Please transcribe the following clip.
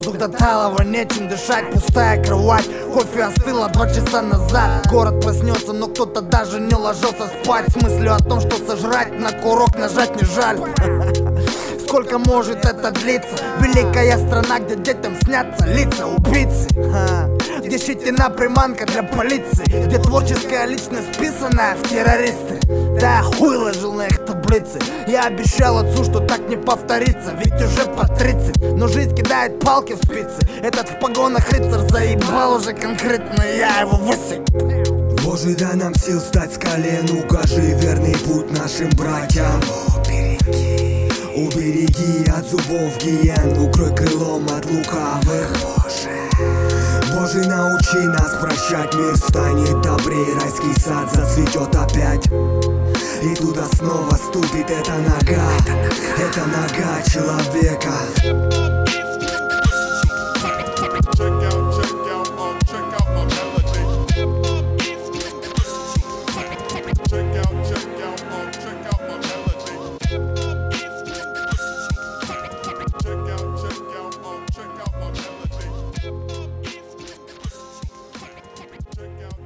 До талого нечем дышать, пустая кровать. Кофе остыло 2 часа назад. Город проснется, но кто-то даже не ложился спать. С мыслью о том, что сожрать, на курок нажать не жаль. Сколько может это длиться? Великая страна, где детям снятся лица убийцы, где щетина приманка для полиции, где творческая личность списанная в террористы. Да, хуй ложил на их таблицы. Я обещал отцу, что так не повторится, ведь уже по 30. Но жизнь кидает палки в спицы. Этот в погонах рыцарь заебал уже конкретно, я его высыпь. Боже, дай нам сил встать с колен, укажи верный путь нашим братьям. Убереги от зубов гиен, укрой крылом от лукавых. Боже, научи нас прощать, мир станет добрее, райский сад зацветет опять. И туда снова ступит эта нога человека.